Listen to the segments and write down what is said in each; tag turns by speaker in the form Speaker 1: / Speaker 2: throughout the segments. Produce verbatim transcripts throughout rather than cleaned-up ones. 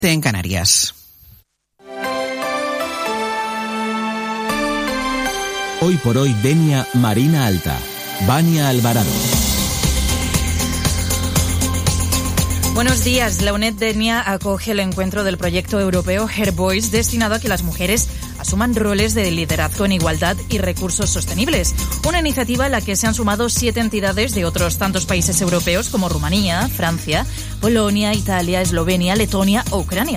Speaker 1: en Canarias.
Speaker 2: Hoy por hoy Denia Marina Alta. Vania Alvarado.
Speaker 3: Buenos días. La UNED Denia acoge el encuentro del proyecto europeo Her Voice, destinado a que las mujeres asuman roles de liderazgo en igualdad y recursos sostenibles. Una iniciativa a la que se han sumado siete entidades de otros tantos países europeos como Rumanía, Francia, Polonia, Italia, Eslovenia, Letonia o Ucrania.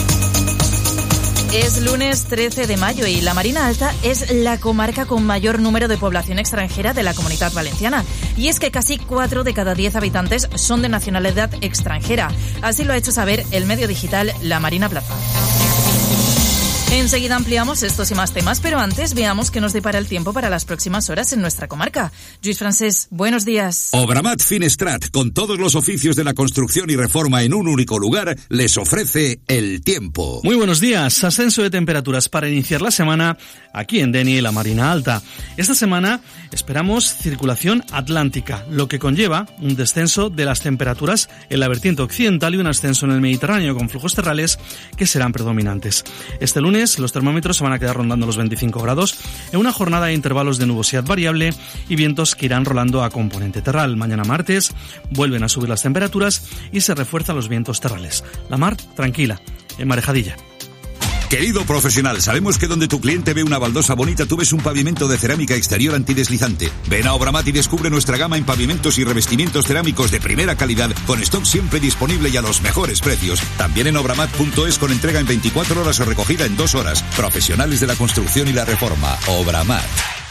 Speaker 3: Es lunes trece de mayo y la Marina Alta es la comarca con mayor número de población extranjera de la Comunidad Valenciana. Y es que casi cuatro de cada diez habitantes son de nacionalidad extranjera. Así lo ha hecho saber el medio digital La Marina Plaza. Enseguida ampliamos estos y más temas, pero antes veamos qué nos depara el tiempo para las próximas horas en nuestra comarca. Lluís Francés, buenos días.
Speaker 4: Obramat Finestrat, con todos los oficios de la construcción y reforma en un único lugar, les ofrece el tiempo.
Speaker 5: Muy buenos días. Ascenso de temperaturas para iniciar la semana aquí en Denia y la Marina Alta. Esta semana esperamos circulación atlántica, lo que conlleva un descenso de las temperaturas en la vertiente occidental y un ascenso en el Mediterráneo con flujos terrales que serán predominantes. Este lunes los termómetros se van a quedar rondando los veinticinco grados en una jornada de intervalos de nubosidad variable y vientos que irán rolando a componente terral. Mañana martes vuelven a subir las temperaturas y se refuerzan los vientos terrales. La mar tranquila, en marejadilla.
Speaker 4: Querido profesional, sabemos que donde tu cliente ve una baldosa bonita, tú ves un pavimento de cerámica exterior antideslizante. Ven a Obramat y descubre nuestra gama en pavimentos y revestimientos cerámicos de primera calidad, con stock siempre disponible y a los mejores precios. También en obramat punto es con entrega en veinticuatro horas o recogida en dos horas. Profesionales de la construcción y la reforma. Obramat.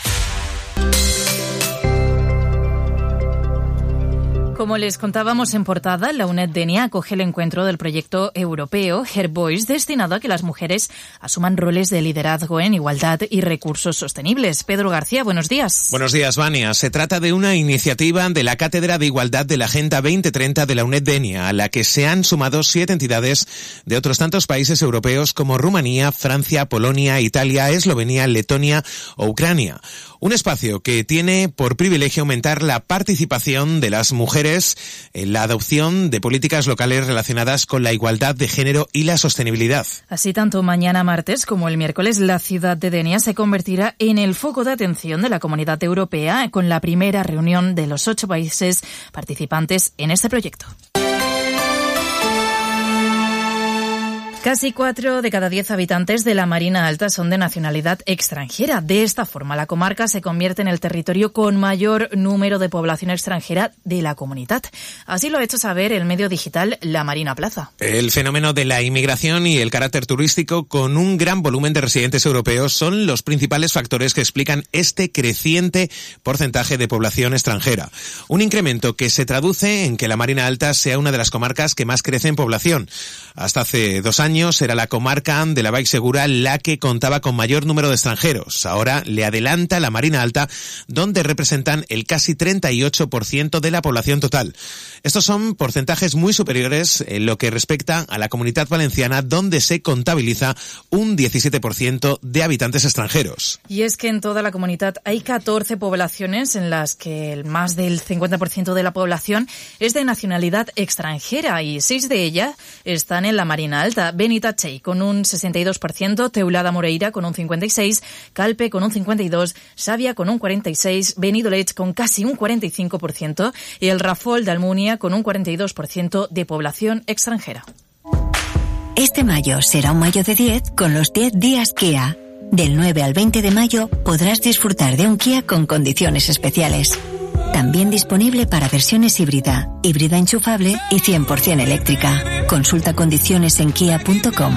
Speaker 3: Como les contábamos en portada, la UNED Denia acoge el encuentro del proyecto europeo Her Voice, destinado a que las mujeres asuman roles de liderazgo en igualdad y recursos sostenibles. Pedro García, buenos días.
Speaker 6: Buenos días, Vania. Se trata de una iniciativa de la Cátedra de Igualdad de la Agenda veinte treinta de la UNED Denia, a la que se han sumado siete entidades de otros tantos países europeos como Rumanía, Francia, Polonia, Italia, Eslovenia, Letonia o Ucrania. Un espacio que tiene por privilegio aumentar la participación de las mujeres en la adopción de políticas locales relacionadas con la igualdad de género y la sostenibilidad.
Speaker 3: Así, tanto mañana martes como el miércoles, la ciudad de Denia se convertirá en el foco de atención de la Comunidad Europea con la primera reunión de los ocho países participantes en este proyecto. Casi cuatro de cada diez habitantes de la Marina Alta son de nacionalidad extranjera. De esta forma, la comarca se convierte en el territorio con mayor número de población extranjera de la comunidad. Así lo ha hecho saber el medio digital La Marina Plaza.
Speaker 6: El fenómeno de la inmigración y el carácter turístico con un gran volumen de residentes europeos son los principales factores que explican este creciente porcentaje de población extranjera. Un incremento que se traduce en que la Marina Alta sea una de las comarcas que más crece en población. Hasta hace dos años era la comarca de la Baix Segura la que contaba con mayor número de extranjeros. Ahora le adelanta la Marina Alta, donde representan el casi treinta y ocho por ciento de la población total. Estos son porcentajes muy superiores en lo que respecta a la Comunidad Valenciana, donde se contabiliza un diecisiete por ciento de habitantes extranjeros.
Speaker 3: Y es que en toda la comunidad hay catorce poblaciones en las que más del cincuenta por ciento de la población es de nacionalidad extranjera y seis de ellas están en la Marina Alta. Benitatxell con un sesenta y dos por ciento, Teulada Moreira con un cincuenta y seis por ciento, Calpe con un cincuenta y dos por ciento, Xàbia con un cuarenta y seis por ciento, Benidoleig con casi un cuarenta y cinco por ciento y el Rafol de Almunia con un cuarenta y dos por ciento de población extranjera.
Speaker 7: Este mayo será un mayo de diez con los diez días Kia. Del nueve al veinte de mayo podrás disfrutar de un Kia con condiciones especiales. También disponible para versiones híbrida, híbrida enchufable y cien por ciento eléctrica. Consulta condiciones en kia punto com.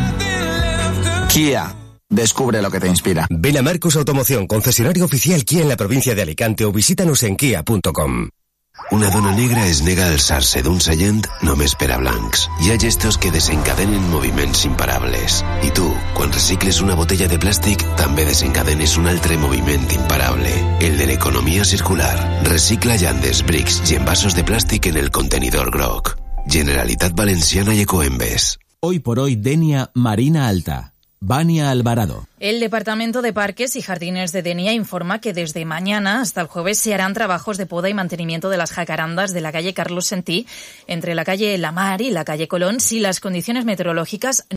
Speaker 8: Kia. Descubre lo que te inspira.
Speaker 9: Ven a Marcos Automoción, concesionario oficial Kia en la provincia de Alicante o visítanos en kia punto com.
Speaker 10: Una dona negra es nega a alçar-se d'un seient només per a blancs. Hi ha gestos que desencadenen moviments imparables. I tu, quan recicles una botella de plàstic, també desencadenes un altre moviment imparable, el de l'economia circular. Recicla llandes, brics i envasos de plàstic en el contenidor groc. Generalitat Valenciana i Ecoembes.
Speaker 2: Hoy por hoy Denia Marina Alta. Vania Alvarado.
Speaker 3: El Departamento de Parques y Jardines de Denia informa que desde mañana hasta el jueves se harán trabajos de poda y mantenimiento de las jacarandas de la calle Carlos Sentí, entre la calle La Mar y la calle Colón, si las condiciones meteorológicas